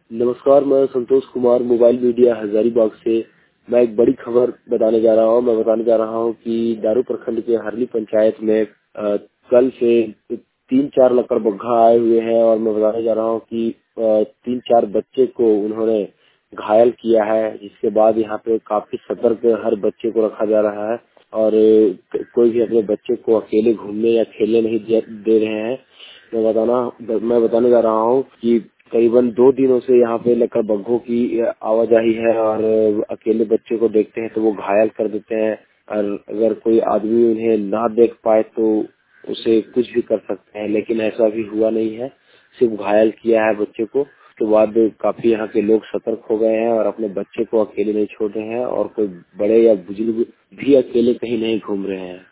नमस्कार, मैं Santosh Kumar mobile media Hazaribagh से। मैं एक बड़ी खबर बताने जा रहा हूँ। मैं बताने जा रहा हूँ कि दारू प्रखंड के हरली पंचायत में कल से 3-4 लकड़ बग्घा आए हुए हैं और मैं बताने जा रहा हूँ कि 3-4 बच्चे को उन्होंने घायल किया है, जिसके बाद यहाँ पे काफी सतर्क हर बच्चे को रखा जा रहा है और कोई भी अपने बच्चे को अकेले घूमने या खेलने नहीं दे रहे हैं। मैं बताने जा रहा हूँ कि करीबन 2 दिनों से यहाँ पे लकड़ बग्घों की आवाजाही है और अकेले बच्चे को देखते हैं तो वो घायल कर देते हैं और अगर कोई आदमी उन्हें ना देख पाए तो उसे कुछ भी कर सकते हैं, लेकिन ऐसा भी हुआ नहीं है। सिर्फ घायल किया है बच्चे को। उसके बाद काफी यहाँ के लोग सतर्क हो गए हैं और अपने बच्चे को अकेले नहीं छोड़ रहे हैं और कोई बड़े या बुजुर्ग भी अकेले कहीं नहीं घूम रहे हैं।